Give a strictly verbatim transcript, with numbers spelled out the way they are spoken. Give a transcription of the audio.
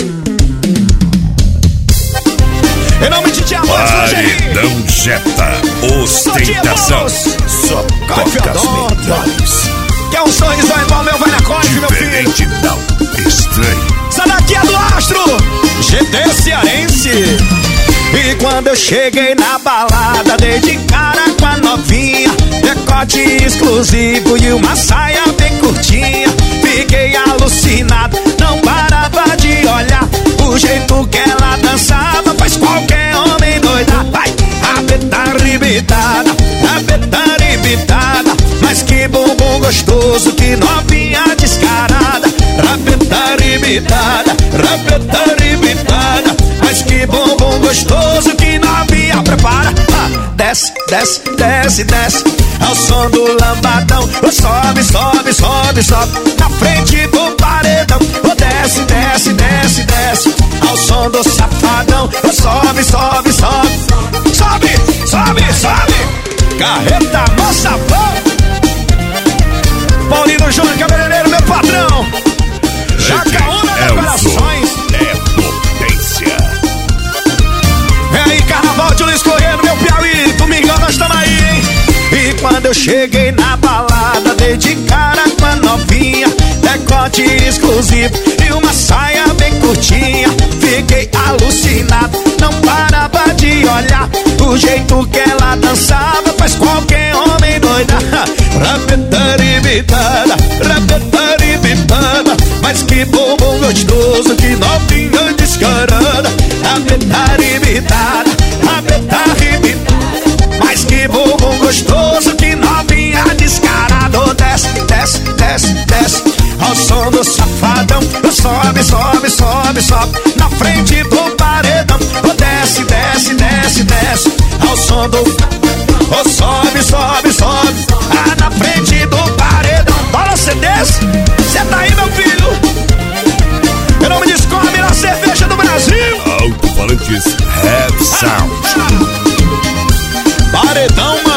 Em nome de Diamante, Paredão Jetta, ostentação. Só toca as melhores. Quer um sorriso igual meu, vai na corte, meu filho. Diferente não, estranho. Essa daqui é do Astro, G T cearense. E quando eu cheguei na balada, dei de cara com a novinha, decote exclusivo e uma saia bem curtinha. Fiquei alucinado, não parava de olhar. O jeito que ela dançava faz qualquer homem doidar. Vai, rabeta arrebitada, rabeta arrebitada. Mas que bumbum gostoso, que novinha descarada. Rabeta arrebitada, rabeta arrebitada. Mas que bumbum gostoso, que novinha prepara. Ah, desce, desce, desce, desce ao som do lambadão. Oh, sobe, sobe, sobe, sobe na frente do paredão. Oh, desce, desce, desce, desce ao som do safadão. Oh, sobe, sobe, sobe, sobe, sobe, sobe. Carreta moça boa. Paulino Júnior, cabeleireiro, meu patrão. Jacaúna de corações. É potência. É aí, Carnaval de Luiz Correia, meu Piauí. Domingão nós estamos aí, hein? E quando eu cheguei na balada, dei de cara com a novinha, decote exclusivo e uma saia bem curtinha. Fiquei alucinado, não parava de olhar. O jeito que ela dançava faz qualquer homem doidar. Rabeta arrebitada, rabeta arrebitada. Mas que bumbum gostoso, que novinha descarada. Rabeta arrebitada, rabeta arrebitada. Mas que bumbum gostoso, que novinha descarada. Oh, desce, desce, desce, desce ao som do safadão. Sobe, sobe, sobe, sobe na frente do paredão. Oh, desce, desce, desce, desce ao som do... Oh, sobe, sobe, sobe ah, na frente do paredão. Bora, cê desce, cê tá aí, meu filho. Eu não me descobre na cerveja do Brasil. Alto-falantes Head Sound. Paredão